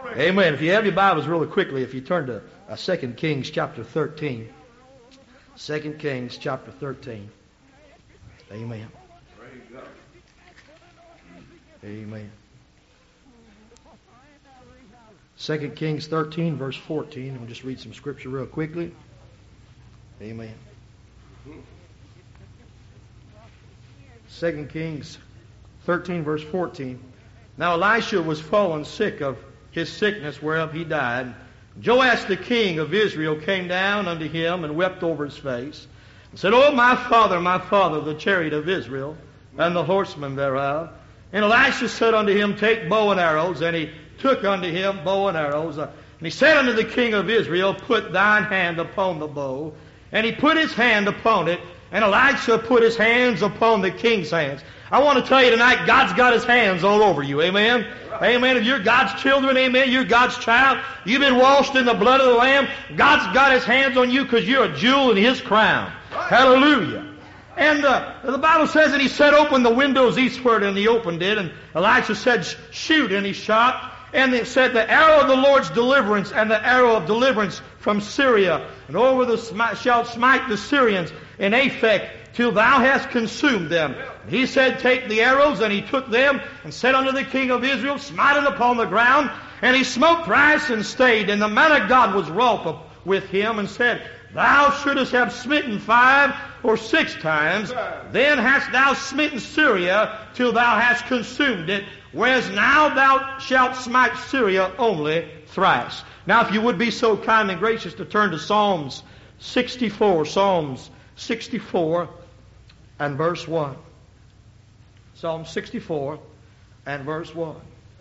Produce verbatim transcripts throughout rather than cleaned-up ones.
Amen. If you have your Bibles really quickly, if you turn to uh, Second Kings chapter thirteen. Second Kings chapter thirteen. Amen. Amen. Second Kings thirteen, verse fourteen. I'll just read some scripture real quickly. Amen. Second Kings thirteen, verse fourteen. Now Elisha was fallen sick of his sickness whereof he died. Joash the king of Israel came down unto him and wept over his face, and said, O my father, my father, the chariot of Israel, and the horsemen thereof. And Elisha said unto him, Take bow and arrows. And he took unto him bow and arrows. And he said unto the king of Israel, Put thine hand upon the bow. And he put his hand upon it, and Elisha put his hands upon the king's hands. I want to tell you tonight, God's got his hands all over you. Amen? Amen. If you're God's children, amen, you're God's child, you've been washed in the blood of the Lamb, God's got his hands on you because you're a jewel in his crown. Hallelujah. And uh, the Bible says that he said, Open the windows eastward, and he opened it. And Elisha said, Shoot, and he shot. And it said, The arrow of the Lord's deliverance, and the arrow of deliverance from Syria, and over the smi- shalt smite the Syrians in Aphek, till thou hast consumed them. And he said, Take the arrows, and he took them, and said unto the king of Israel, Smite it upon the ground. And he smote thrice and stayed. And the man of God was wroth with him, and said, Thou shouldest have smitten five or six times, then hast thou smitten Syria till thou hast consumed it, whereas now thou shalt smite Syria only thrice. Now if you would be so kind and gracious to turn to Psalms sixty-four, Psalms sixty-four and verse one. Psalm sixty-four and verse one.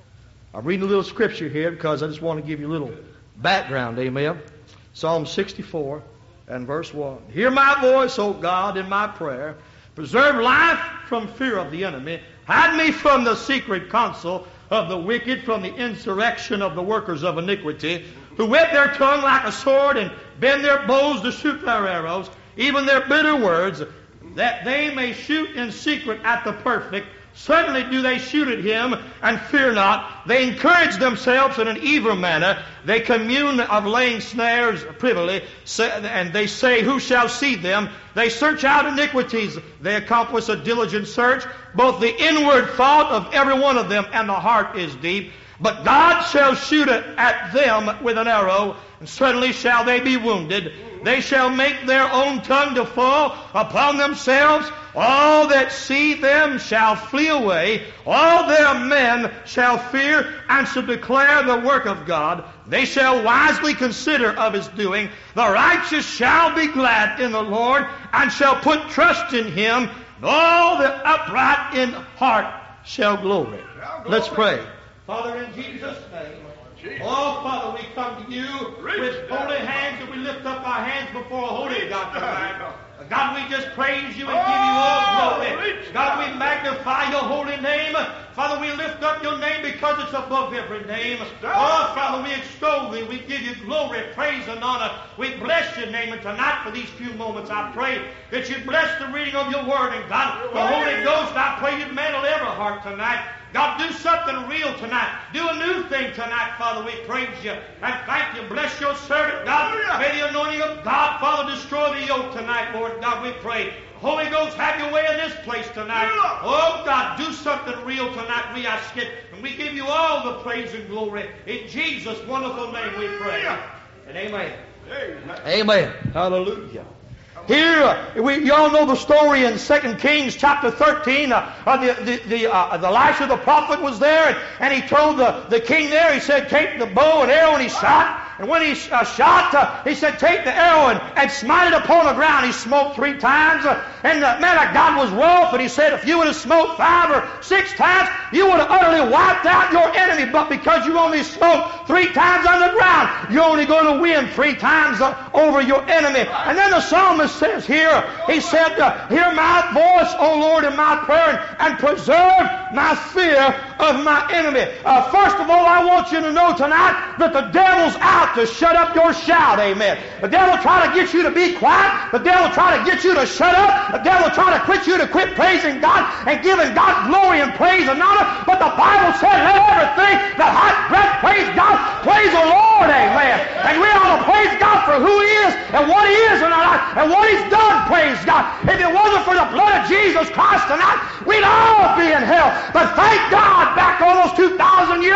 I'm reading a little scripture here because I just want to give you a little background, amen. Psalm sixty-four and verse one. Hear my voice, O God, in my prayer. Preserve life from fear of the enemy. Hide me from the secret counsel of the wicked, from the insurrection of the workers of iniquity, who whet their tongue like a sword and bend their bows to shoot their arrows, even their bitter words, that they may shoot in secret at the perfect. Certainly do they shoot at him and fear not. They encourage themselves in an evil manner. They commune of laying snares privily, and they say, Who shall see them? They search out iniquities. They accomplish a diligent search. Both the inward thought of every one of them and the heart is deep. But God shall shoot at them with an arrow, and certainly shall they be wounded. They shall make their own tongue to fall upon themselves. All that see them shall flee away. All their men shall fear and shall declare the work of God. They shall wisely consider of his doing. The righteous shall be glad in the Lord and shall put trust in him. All the upright in heart shall glory. Let's pray. Father, in Jesus' name. Oh, Father, we come to you with holy hands, and we lift up our hands before a holy God tonight. God, we just praise you and give you all glory. God, we magnify your holy name. Father, we lift up your name because it's above every name. Oh, Father, we extol thee. We give you glory, praise, and honor. We bless your name. And tonight, for these few moments, I pray that you bless the reading of your word. And God, the Holy Ghost, I pray you'd mantle every heart tonight. God, do something real tonight. Do a new thing tonight, Father. We praise you and thank you. Bless your servant, God. May the anointing of God, Father, destroy the yoke tonight, Lord God, we pray. Holy Ghost, have your way in this place tonight. Oh, God, do something real tonight, we ask it. And we give you all the praise and glory. In Jesus' wonderful name we pray. And amen. Amen. Amen. Hallelujah. Here, uh, we, you all know the story in Second Kings chapter thirteen. Uh, uh, the the, the, uh, the Elisha the prophet was there, and, and he told the, the king there, he said, Take the bow and arrow, and he shot. And when he uh, shot, uh, he said, Take the arrow and, and smite it upon the ground. He smote three times. Uh, and the man of God was wroth, and he said, If you would have smote five or six times, you would have utterly wiped out your enemy. But because you only smote three times on the ground, you're only going to win three times uh, over your enemy. And then the psalmist says here, he said, uh, Hear my voice, O Lord, in my prayer, and, and preserve my fear of my enemy. Uh, first of all, I want you to know tonight that the devil's out to shut up your shout, amen. The devil try to get you to be quiet. The devil try to get you to shut up. The devil try to quit you to quit praising God and giving God glory and praise and honor. But the Bible said, Let everything that hath breath praise God.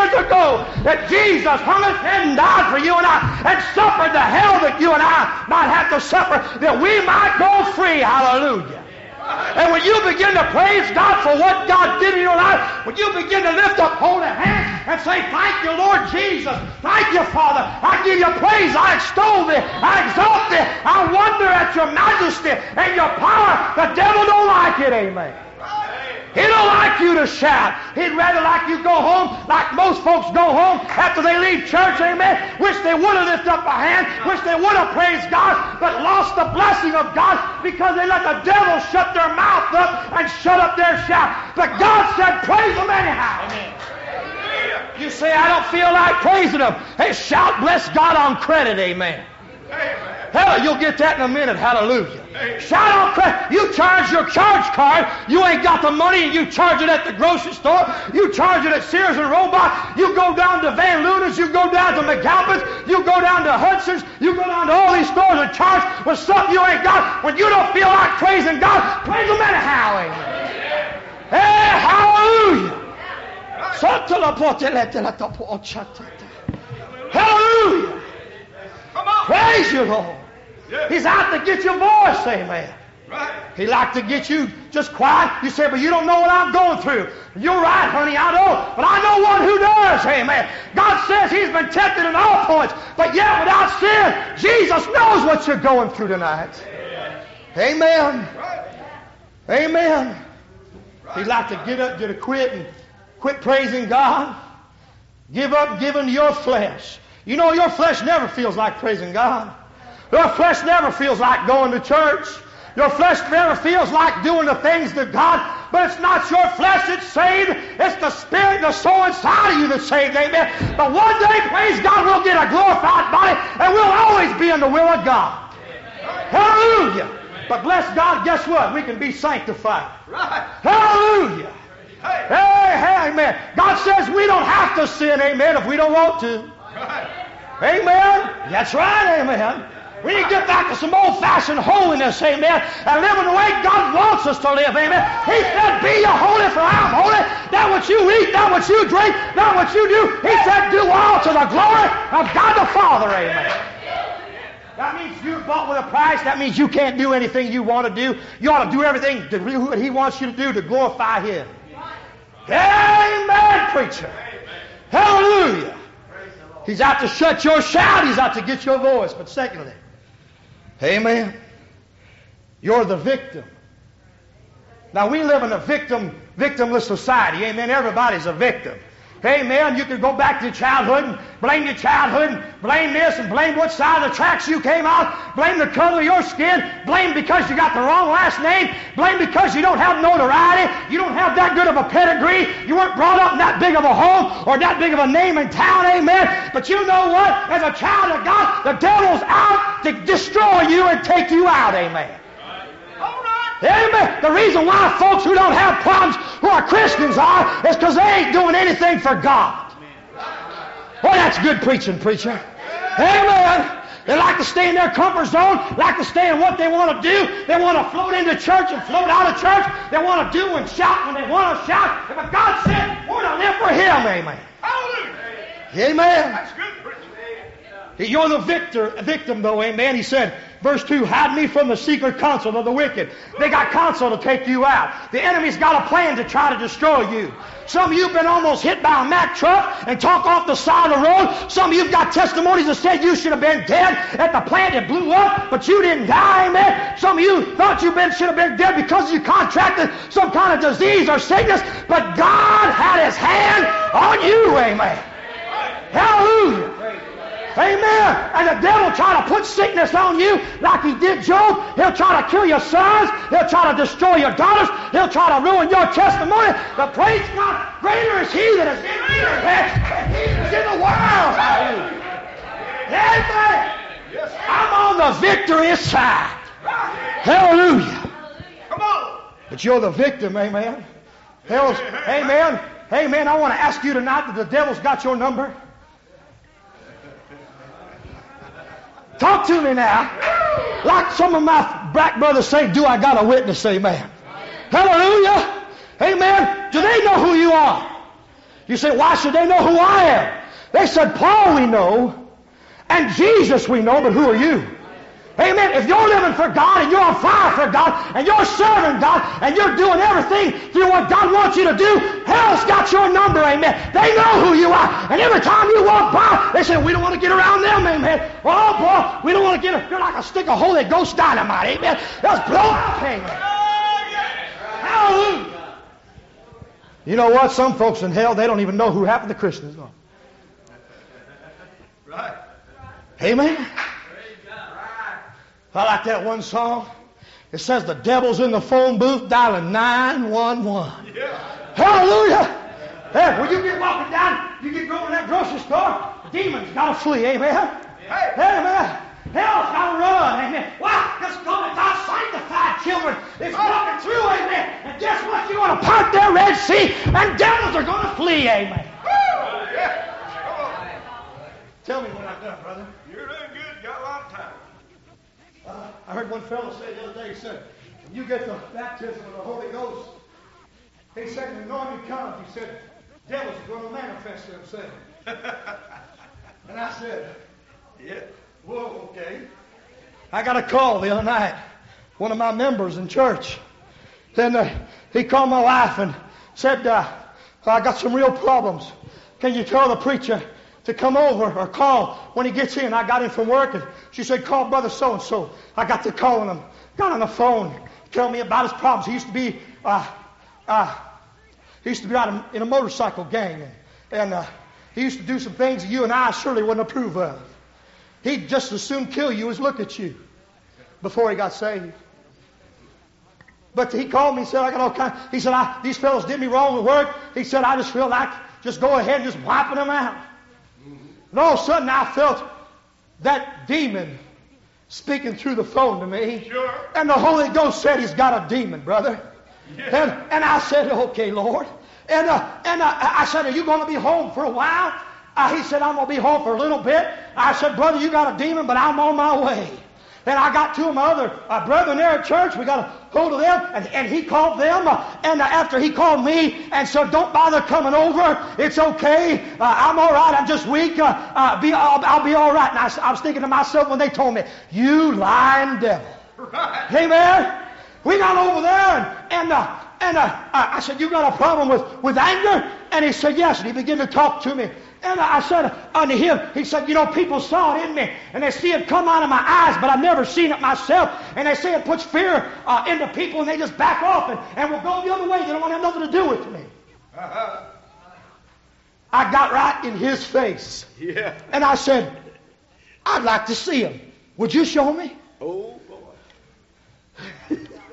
years ago that Jesus hung his head and died for you and I and suffered the hell that you and I might have to suffer, that we might go free. Hallelujah. And when you begin to praise God for what God did in your life, when you begin to lift up holy hands and say, thank you, Lord Jesus. Thank you, Father. I give you praise. I extol thee. I exalt thee. I wonder at your majesty and your power. The devil don't like it. Amen. He don't like you to shout. He'd rather like you go home like most folks go home after they leave church, amen. Wish they would have lifted up a hand. Wish they would have praised God, but lost the blessing of God because they let the devil shut their mouth up and shut up their shout. But God said, praise Him anyhow. Amen. You say, I don't feel like praising Him. Hey, shout, bless God on credit, amen. Hell, you'll get that in a minute. Hallelujah. Shout on credit. You charge your charge card. You ain't got the money and you charge it at the grocery store. You charge it at Sears and Roebuck. You go down to Van Luna's. You go down to McAlpin's. You go down to Hudson's. You go down to all these stores and charge with something you ain't got. When you don't feel like praising God, praise Him anyhow. Amen. Hey, hallelujah. Hallelujah. Praise you, Lord. He's out to get your voice, amen. Right. He like to get you just quiet. You say, but you don't know what I'm going through. You're right, honey, I don't. But I know one who does, amen. God says He's been tempted in all points, but yet without sin. Jesus knows what you're going through tonight. Amen. Right. Amen. Right. He'd like to get up, get a quit, and quit praising God. Give up giving to your flesh. You know, your flesh never feels like praising God. Your flesh never feels like going to church. Your flesh never feels like doing the things of God. But it's not your flesh that's saved. It's the spirit, the soul inside of you that's saved. Amen. But one day, praise God, we'll get a glorified body and we'll always be in the will of God. Hallelujah. But bless God, guess what? We can be sanctified. Hallelujah. Hey, hey, amen. God says we don't have to sin, amen, if we don't want to. Amen. That's right, amen. We need to get back to some old-fashioned holiness, amen, and living the way God wants us to live, amen. He said, be ye holy, for I am holy. Not what you eat, not what you drink, not what you do. He said, do all to the glory of God the Father, amen. That means you're bought with a price. That means you can't do anything you want to do. You ought to do everything to do what He wants you to do to glorify Him. Amen, preacher. Hallelujah. He's out to shut your shout. He's out to get your voice. But secondly, amen, you're the victim. Now, we live in a victim, victimless society. Amen. Everybody's a victim. Amen. You can go back to your childhood and blame your childhood and blame this and blame what side of the tracks you came out. Blame the color of your skin. Blame because you got the wrong last name. Blame because you don't have notoriety. You don't have that good of a pedigree. You weren't brought up in that big of a home or that big of a name in town. Amen. But you know what? As a child of God, the devil's out to destroy you and take you out. Amen. Amen. The reason why folks who don't have problems, who are Christians, are is because they ain't doing anything for God. Well, that's good preaching, preacher. Amen. They like to stay in their comfort zone, like to stay in what they want to do. They want to float into church and float out of church. They want to do and shout when they want to shout. But God said, we're to live for Him. Amen. Hallelujah. Amen. That's good preaching. You're the victor, victim, though. Amen. He said, verse two, hide me from the secret counsel of the wicked. They got counsel to take you out. The enemy's got a plan to try to destroy you. Some of you have been almost hit by a Mack truck and talk off the side of the road. Some of you have got testimonies that said you should have been dead at the plant that blew up, but you didn't die, amen. Some of you thought you been, should have been dead because you contracted some kind of disease or sickness, but God had His hand on you, amen. Hallelujah. Amen. And the devil try to put sickness on you like he did Job. He'll try to kill your sons. He'll try to destroy your daughters. He'll try to ruin your testimony. But praise God, greater is He that is in me than He that is in the world. Amen. I'm on the victorious side. Hallelujah. Come on. But you're the victim, amen. Hell's, amen. Amen. I want to ask you tonight that the devil's got your number. Talk to me now. Like some of my black brothers say, do I got a witness? Amen. Hallelujah. Amen. Do they know who you are? You say, why should they know who I am? They said, Paul we know, and Jesus we know, but who are you? Amen. If you're living for God and you're on fire for God and you're serving God and you're doing everything through what God wants you to do, hell's got your number. Amen. They know who you are. And every time you walk by, they say, we don't want to get around them. Amen. Oh, boy, we don't want to get, you're like a stick of Holy Ghost dynamite. Amen. Let's blow up. Amen. Hallelujah. You know what? Some folks in hell, they don't even know who half of the Christians are. Right. Amen. I like that one song. It says the devil's in the phone booth dialing nine one one. Yeah. Hallelujah. Hey, when you get walking down, you get going to that grocery store, the demon's got to flee. Amen. Hey. Amen. Hell's got to run. Amen. Why? Because God's sanctified children. It's walking through. Amen. And guess what? You're going to part their Red Sea, and devils are going to flee. Amen. Woo. Yeah. Tell me when I'm done, brother. You're doing good. You got a lot of time. Uh, I heard one fellow say the other day, he said, when you get the baptism of the Holy Ghost, he said, when the anointing comes, he said, devils are going to manifest themselves. And I said, Yeah. whoa, okay. I got a call the other night, one of my members in church. Then uh, he called my wife and said, uh, I got some real problems. Can you tell the preacher to come over or call when he gets in? I got in from work and she said, call brother so-and-so. I got to calling him, got on the phone, tell me about his problems. He used to be, uh, uh, he used to be out in, in a motorcycle gang, and, and uh, he used to do some things that you and I surely wouldn't approve of. He'd just as soon kill you as look at you before he got saved. But he called me and said, I got all kinds. He said, I, these fellows did me wrong at work. He said, I just feel like just go ahead and just wiping them out. And all of a sudden I felt that demon speaking through the phone to me. Sure. And the Holy Ghost said he's got a demon, brother. Yeah. And, and I said, okay, Lord. And, uh, and uh, I said, are you going to be home for a while? Uh, he said, I'm going to be home for a little bit. I said, brother, you got a demon, but I'm on my way. And I got two of my other uh, brethren there at church. We got a hold of them, and, and he called them. Uh, and uh, after he called me, and so don't bother coming over. It's okay. Uh, I'm all right. I'm just weak. Uh, uh, be, I'll, I'll be all right. And I, I was thinking to myself when they told me, you lying devil. Right. Amen. We got over there, and and, uh, and uh, I said, you got a problem with, with anger? And he said, yes. And he began to talk to me. And I said unto him, he said, you know, people saw it in me, and they see it come out of my eyes, but I've never seen it myself. And they say it puts fear uh, into people, and they just back off and, and will go the other way. They don't want to have nothing to do with me. Uh-huh. I got right in his face. Yeah. And I said, I'd like to see him. Would you show me? Oh, boy.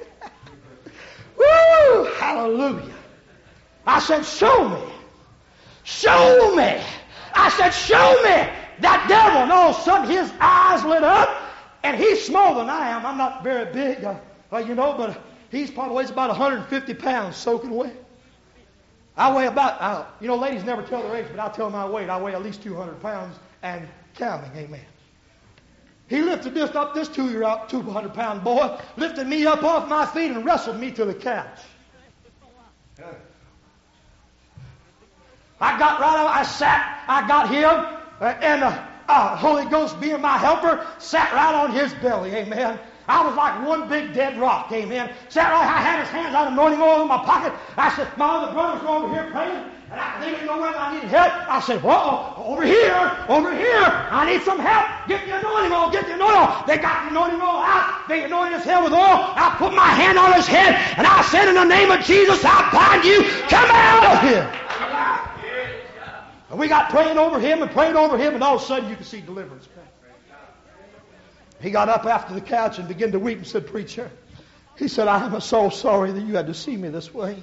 Woo! Hallelujah. I said, show me. Show me. I said, show me that devil. And all of a sudden his eyes lit up, and he's smaller than I am. I'm not very big, uh, uh, you know, but he's probably weighs about one hundred fifty pounds soaking wet. I weigh about, uh, you know, ladies never tell their age, but I'll tell my weight. I weigh at least two hundred pounds and counting, amen. He lifted this up, this two-year-old, two hundred pound boy, lifted me up off my feet and wrestled me to the couch. I got right out, I sat, I got him, uh, and the uh, uh, Holy Ghost being my helper, sat right on his belly, amen. I was like one big dead rock, amen. Sat right, I had his hands out, anointing oil in my pocket. I said, my other brothers were over here praying, and I, they didn't know whether I needed help. I said, whoa, over here, over here, I need some help. Get the anointing oil, get the anointing oil. They got the anointing oil out. They anointed his head with oil. I put my hand on his head, and I said, in the name of Jesus, I bind you. Come out of here. And we got praying over him and praying over him, and all of a sudden you can see deliverance. He got up after the couch and began to weep and said, preacher, he said, I am so sorry that you had to see me this way.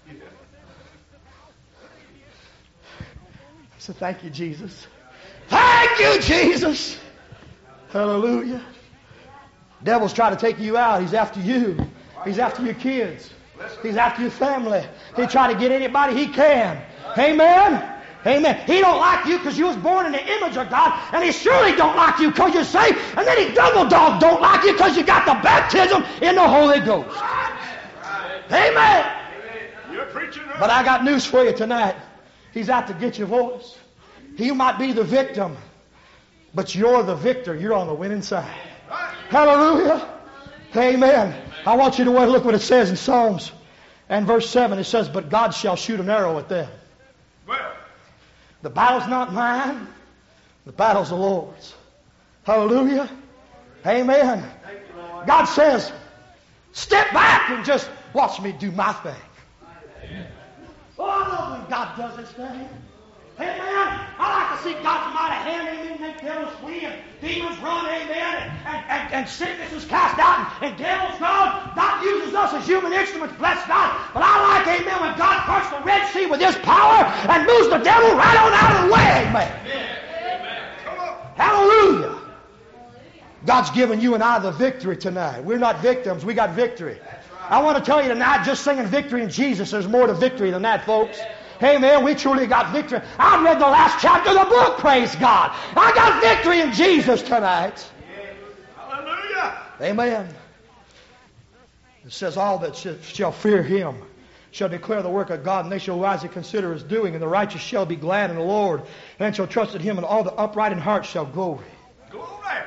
I said, thank you, Jesus. Thank you, Jesus. Hallelujah. Devil's trying to take you out. He's after you. He's after your kids. He's after your family. He try to get anybody he can. Amen. Amen. He don't like you because you was born in the image of God, and he surely don't like you because you're saved, and then he double dog don't like you because you got the baptism in the Holy Ghost. Amen. You're preaching right. But I got news for you tonight. He's out to get your voice. He might be the victim, but you're the victor. You're on the winning side. Hallelujah. Amen. I want you to look what it says in Psalms and verse seven. It says, but God shall shoot an arrow at them. The battle's not mine. The battle's the Lord's. Hallelujah. Amen. God says, step back and just watch me do my thing. Oh, I love when God does His thing. Amen. I like to see God's mighty hand, amen, make devils flee and demons run, amen, and, and, and, and sickness is cast out and, and devils gone. God uses us as human instruments, bless God. But I like, amen, when God parts the Red Sea with His power and moves the devil right on out of the way, amen. Amen. Come on. Hallelujah. God's given you and I the victory tonight. We're not victims. We got victory. I want to tell you tonight, just singing victory in Jesus, there's more to victory than that, folks. Hey, man, we truly got victory. I read the last chapter of the book, praise God. I got victory in Jesus tonight. Hallelujah. Amen. It says, all that shall fear Him shall declare the work of God, and they shall wisely consider His doing, and the righteous shall be glad in the Lord, and shall trust in Him, and all the upright in heart shall glory. Glory.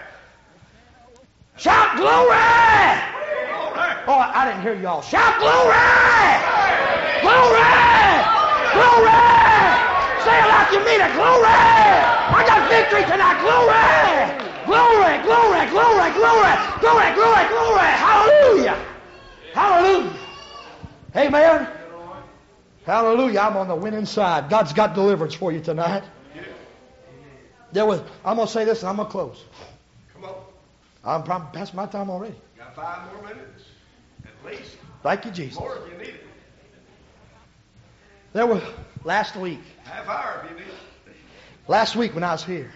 Shout glory! Glory! Oh, I didn't hear y'all. Shout glory! Glory! Glory! Say it like you mean it. Glory! I got victory tonight. Glory! Glory! Glory! Glory! Glory! Glory! Glory! Glory! Hallelujah! Hallelujah! Amen. Hallelujah! I'm on the winning side. God's got deliverance for you tonight. There was. I'm gonna say this, and I'm gonna close. Come on. I'm probably past my time already. Got five more minutes, at least. Thank you, Jesus. More if you need it. There was last week. Half hour if you need it. Last week when I was here,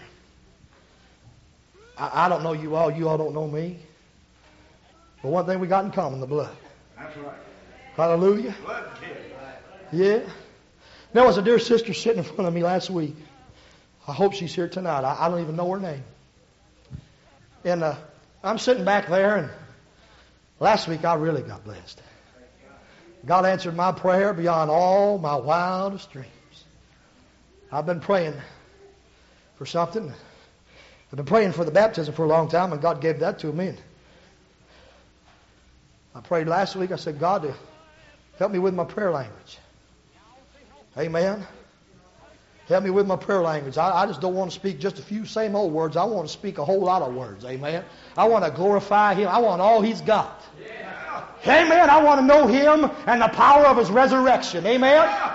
I, I don't know you all. You all don't know me. But one thing we got in common: the blood. That's right. Hallelujah. Blood kid. Yeah. There was a dear sister sitting in front of me last week. I hope she's here tonight. I, I don't even know her name. And uh, I'm sitting back there, and last week I really got blessed. God answered my prayer beyond all my wildest dreams. I've been praying for something. I've been praying for the baptism for a long time, and God gave that to me. And I prayed last week. I said, God, to help me with my prayer language. Amen. Help me with my prayer language. I, I just don't want to speak just a few same old words. I want to speak a whole lot of words. Amen. I want to glorify Him. I want all He's got. Yeah. Amen. I want to know Him and the power of His resurrection. Amen. Yeah.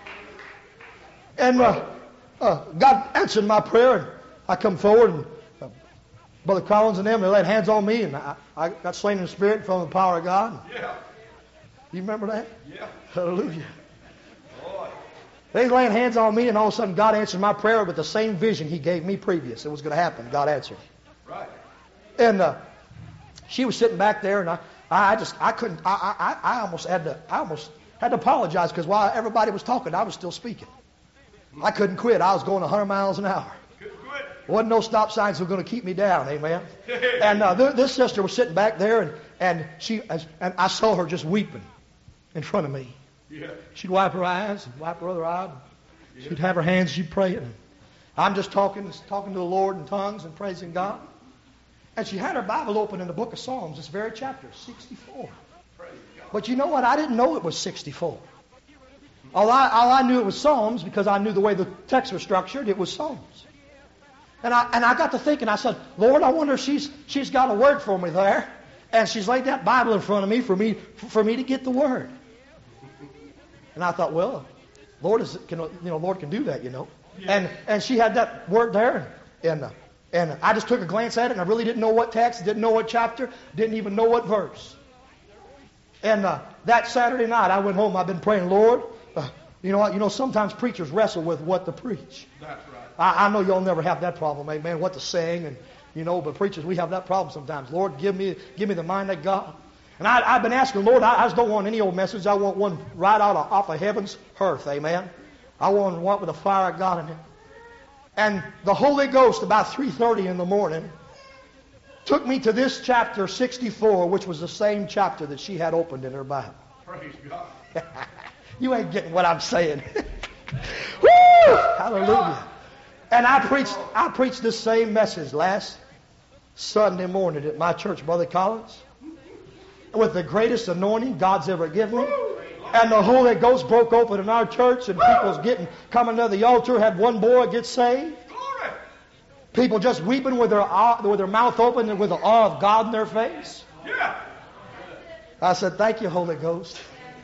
And uh, uh, God answered my prayer, and I come forward, and uh, Brother Collins and them, they laid hands on me, and I, I got slain in the Spirit from the power of God. Yeah. You remember that? Yeah. Hallelujah. Boy. They laying hands on me, and all of a sudden God answered my prayer with the same vision He gave me previous. It was going to happen. God answered. Right. And uh, she was sitting back there, and I, I just, I couldn't, I, I, I almost had to, I almost had to apologize because while everybody was talking, I was still speaking. I couldn't quit. I was going a hundred miles an hour. Couldn't quit. Wasn't no stop signs that were going to keep me down. Amen. And uh, th- this sister was sitting back there, and and she, and I saw her just weeping in front of me. Yeah. She'd wipe her eyes and wipe her other eye. And she'd have her hands, she'd pray. And I'm just talking, talking to the Lord in tongues and praising God. And she had her Bible open in the book of Psalms, this very chapter, sixty-four. But you know what? I didn't know it was sixty-four. All I, all I knew it was Psalms because I knew the way the text was structured. It was Psalms. And I and I got to thinking, I said, Lord, I wonder if she's she's got a word for me there. And she's laid that Bible in front of me for me for me to get the word. And I thought, well, Lord is can you know Lord can do that, you know. Yeah. And and she had that word there, and uh, and I just took a glance at it, and I really didn't know what text, didn't know what chapter, didn't even know what verse. And uh, that Saturday night, I went home. I've been praying, Lord. Uh, you know what? You know sometimes preachers wrestle with what to preach. That's right. I, I know y'all never have that problem, amen. What to sing, and you know, but preachers we have that problem sometimes. Lord, give me give me the mind of God. And I, I've been asking, Lord, I, I just don't want any old message. I want one right out of, off of heaven's hearth, amen. I want one with the fire of God in it. And the Holy Ghost, about three thirty in the morning, took me to this chapter sixty-four, which was the same chapter that she had opened in her Bible. Praise God. You ain't getting what I'm saying. Woo! Woo! Hallelujah. And I preached, I preached this same message last Sunday morning at my church, Brother Collins, with the greatest anointing God's ever given me. And the Holy Ghost broke open in our church, and people's getting coming to the altar. Had one boy get saved. People just weeping with their awe, with their mouth open and with the awe of God in their face. Yeah. I said, "Thank you, Holy Ghost."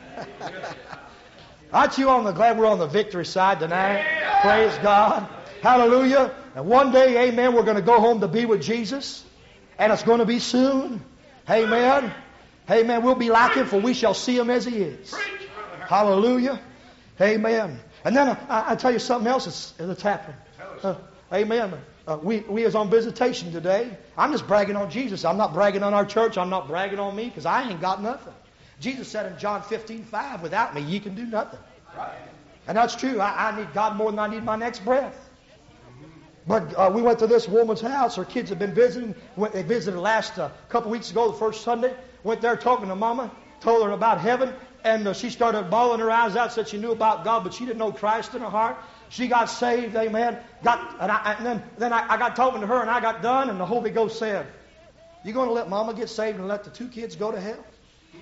Aren't you on the glad we're on the victory side tonight? Yeah. Praise God. Hallelujah. And one day, amen, we're going to go home to be with Jesus. And it's going to be soon. Amen. Amen. We'll be like him, for we shall see him as he is. Hallelujah. Amen. And then I, I tell you something else that's, that's happened. Uh, amen. Uh, we, we is on visitation today. I'm just bragging on Jesus. I'm not bragging on our church. I'm not bragging on me, because I ain't got nothing. Jesus said in John fifteen five, "Without me, ye can do nothing." Right. And that's true. I, I need God more than I need my next breath. But uh, we went to this woman's house. Her kids have been visiting. Went, they visited last uh, couple weeks ago, the first Sunday. Went there talking to Mama. Told her about heaven. And uh, she started bawling her eyes out. Said she knew about God, but she didn't know Christ in her heart. She got saved, amen. Got, and, I, and then, then I, I got talking to her, and I got done, and the Holy Ghost said, "You going to let Mama get saved and let the two kids go to hell?"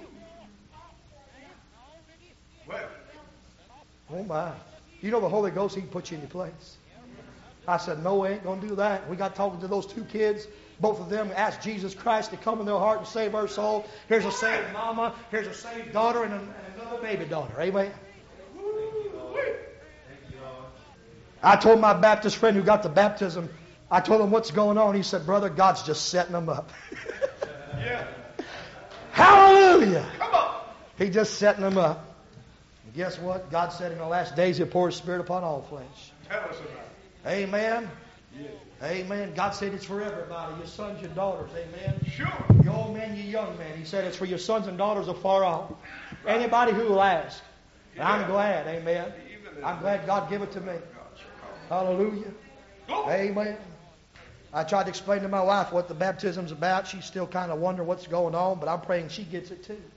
Well. Oh, my. You know the Holy Ghost, he can put you in your place. I said, "No, we ain't going to do that." We got talking to those two kids. Both of them asked Jesus Christ to come in their heart and save our soul. Here's a saved mama. Here's a saved daughter and, a, and another baby daughter. Amen. I told my Baptist friend who got the baptism, I told him what's going on. He said, "Brother, God's just setting them up." Yeah. Hallelujah. Come on. He just setting them up. And guess what? God said in the last days he'll pour his Spirit upon all flesh. Tell us about it. Amen. Yeah. Amen. God said it's for everybody. Your sons, your daughters. Amen. Sure. Your old men, your young men. He said it's for your sons and daughters afar off. Anybody who will ask. And I'm glad. Amen. I'm glad God gave it to me. Hallelujah. Amen. I tried to explain to my wife what the baptism's about. She's still kind of wondering what's going on, but I'm praying she gets it too.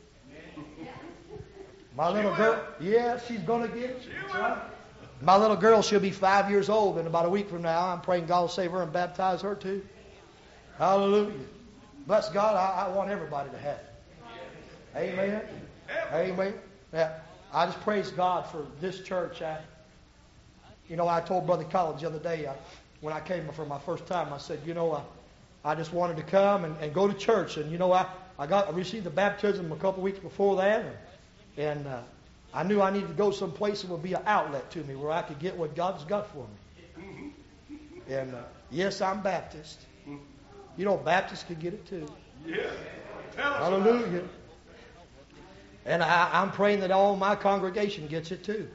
My little girl, yeah, she's going to get it. That's right. My little girl, she'll be five years old in about a week from now. I'm praying God will save her and baptize her too. Hallelujah. Bless God, I, I want everybody to have it. Amen. Amen. Yeah, I just praise God for this church. I, you know, I told Brother Collins the other day, I, when I came for my first time, I said, you know, I, I just wanted to come and, and go to church. And, you know, I, I got I received the baptism a couple weeks before that. And, and uh, I knew I needed to go someplace that would be an outlet to me where I could get what God's got for me. And, uh, yes, I'm Baptist. You know, Baptists can get it too. Yeah. Tell us. Hallelujah. And I, I'm praying that all my congregation gets it too.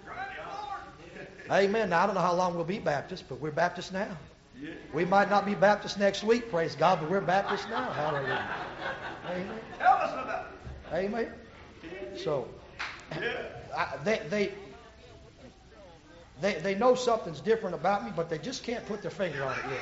Amen. Now, I don't know how long we'll be Baptists, but we're Baptists now. Yeah. We might not be Baptists next week, praise God, but we're Baptists now. Hallelujah. Amen. Tell us about it. Amen. So, Yeah. I, they, they, they, they know something's different about me, but they just can't put their finger on it yet.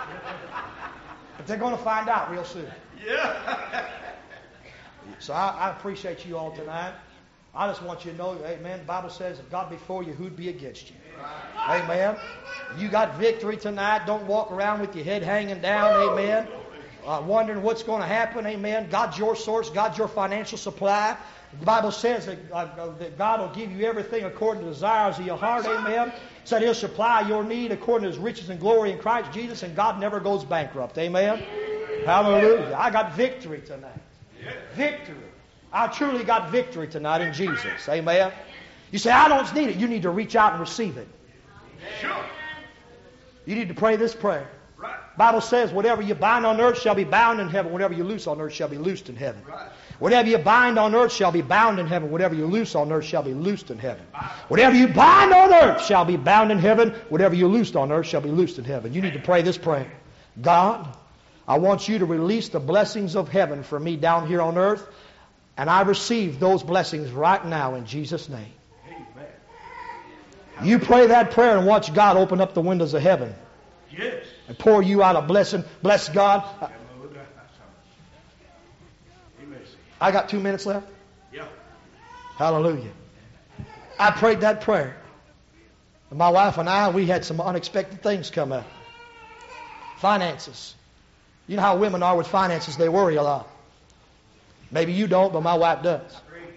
But they're going to find out real soon. Yeah. So I, I appreciate you all tonight. I just want you to know, amen, the Bible says, if God be for you, who'd be against you? Amen. You got victory tonight. Don't walk around with your head hanging down, amen, uh, wondering what's going to happen, amen. God's your source. God's your financial supply. The Bible says that, uh, that God will give you everything according to the desires of your heart, amen. Said he'll supply your need according to his riches and glory in Christ Jesus, and God never goes bankrupt, amen. Hallelujah. I got victory tonight. Victory. I truly got victory tonight in Jesus, amen. You say, I don't need it. You need to reach out and receive it. Sure. You need to pray this prayer. Right. Bible says, whatever you bind on earth shall be bound in heaven. Whatever you loose on earth shall be loosed in heaven. Right. Whatever you bind on earth shall be bound in heaven. Whatever you loose on earth shall be loosed in heaven. Whatever you bind on earth shall be bound in heaven. Whatever you loosed on earth shall be loosed in heaven. You need to pray this prayer. God, I want you to release the blessings of heaven for me down here on earth. And I receive those blessings right now in Jesus' name. Amen. You pray that prayer and watch God open up the windows of heaven. Yes. And pour you out a blessing. Bless God. I got two minutes left. Yeah. Hallelujah. I prayed that prayer. My wife and I, we had some unexpected things come up. Finances. You know how women are with finances, they worry a lot. Maybe you don't, but my wife does.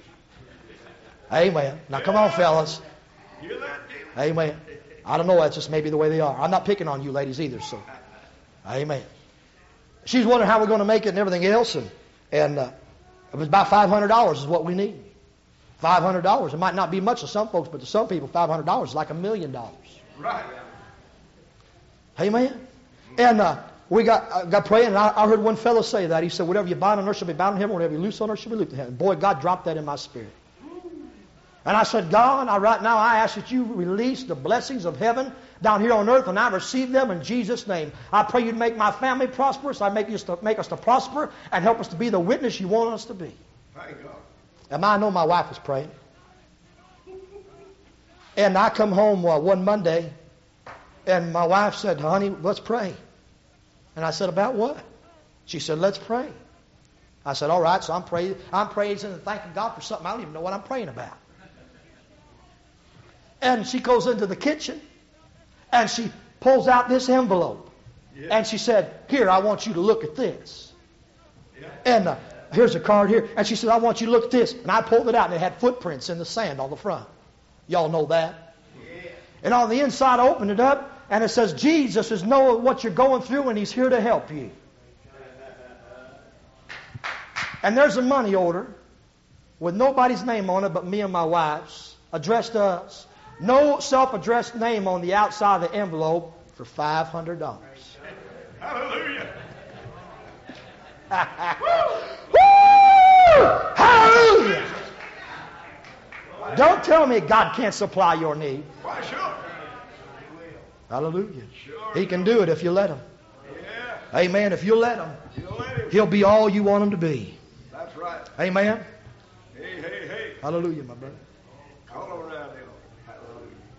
Amen. Now come on, fellas. Amen. I don't know, that's just maybe the way they are. I'm not picking on you ladies either, so. Amen. She's wondering how we're going to make it and everything else, and, and uh, it was about five hundred dollars is what we need. five hundred dollars. It might not be much to some folks, but to some people, five hundred dollars is like a million dollars. Right. Amen. And uh, we got uh, got praying, and I, I heard one fellow say that. He said, whatever you bind on earth shall be bound in heaven, whatever you loose on earth shall be loosed in heaven. Boy, God dropped that in my spirit. And I said, God, I, right now I ask that you release the blessings of heaven down here on earth, and I receive them in Jesus' name. I pray you'd make my family prosperous. I make, us to, make us to prosper and help us to be the witness you want us to be. Thank God. And I know my wife was praying. And I come home uh, one Monday, and my wife said, honey, let's pray. And I said, about what? She said, let's pray. I said, all right, so I'm, pray- I'm praising and thanking God for something I don't even know what I'm praying about. And she goes into the kitchen, and she pulls out this envelope. Yeah. And she said, here, I want you to look at this. Yeah. And uh, here's a card here. And she said, I want you to look at this. And I pulled it out, and it had footprints in the sand on the front. Y'all know that? Yeah. And on the inside, I opened it up, and it says, Jesus is knowing what you're going through, and He's here to help you. And there's a money order with nobody's name on it but me and my wife's, addressed to us. No self-addressed name on the outside of the envelope for five hundred dollars. Hallelujah. Woo! Hallelujah. Don't tell me God can't supply your need. Why, sure. Hallelujah. Sure. He can do it if you let Him. Yeah. Amen. If you let Him, You'll let Him. He'll be all you want Him to be. That's right. Amen. Hey, hey, hey. Hallelujah, my brother. Call around him.